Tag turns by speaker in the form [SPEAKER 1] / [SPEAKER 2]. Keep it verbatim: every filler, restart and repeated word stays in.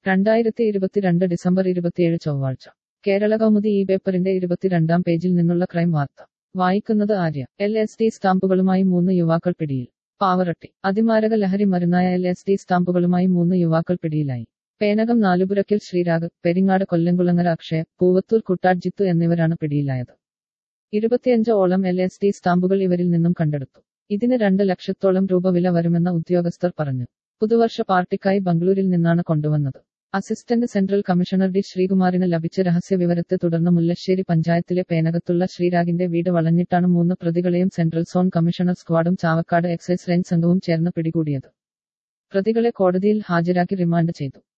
[SPEAKER 1] രണ്ടായിരത്തി ഇരുപത്തിരണ്ട് ഡിസംബർ ഇരുപത്തിയേഴ് ചൊവ്വാഴ്ച കേരള കൗമുദി ഈ പേപ്പറിന്റെ ഇരുപത്തിരണ്ടാം പേജിൽ നിന്നുള്ള ക്രൈം വാർത്ത വായിക്കുന്നത് ആര്യ. എൽ എസ് ഡി സ്റ്റാമ്പുകളുമായി മൂന്ന് യുവാക്കൾ പിടിയിൽ. പാവറട്ടി. അതിമാരക ലഹരി മരുന്നായ എൽ എസ് ഡി സ്റ്റാമ്പുകളുമായി മൂന്ന് യുവാക്കൾ പിടിയിലായി. പേനകം നാലുപുരയ്ക്കൽ ശ്രീരാഗ്, പെരിങ്ങാട് കൊല്ലംകുളങ്ങര അക്ഷയ, പൂവത്തൂർ കുട്ടാട് ജിത്തു എന്നിവരാണ് പിടിയിലായത്. ഇരുപത്തിയഞ്ച് ഓളം എൽ എസ് ഡി സ്റ്റാമ്പുകൾ ഇവരിൽ നിന്നും കണ്ടെടുത്തു. ഇതിന് രണ്ട് ലക്ഷത്തോളം രൂപ വില വരുമെന്ന് ഉദ്യോഗസ്ഥർ പറഞ്ഞു. പുതുവർഷ പാർട്ടിക്കായി ബംഗളൂരിൽ നിന്നാണ് കൊണ്ടുവന്നത്. അസിസ്റ്റന്റ് സെൻട്രൽ കമ്മീഷണർ ഡി ശ്രീകുമാറിന് ലഭിച്ച രഹസ്യ വിവരത്തെ തുടർന്ന് മുല്ലശ്ശേരി പഞ്ചായത്തിലെ പേനകത്തുള്ള ശ്രീരാഗിന്റെ വീട് വളഞ്ഞിട്ടാണ് മൂന്ന് പ്രതികളെയും സെൻട്രൽ സോൺ കമ്മീഷണർ സ്ക്വാഡും ചാവക്കാട് എക്സൈസ് റേഞ്ച് സംഘവും ചേർന്ന് പിടികൂടിയത്. പ്രതികളെ കോടതിയിൽ ഹാജരാക്കി റിമാൻഡ് ചെയ്തു.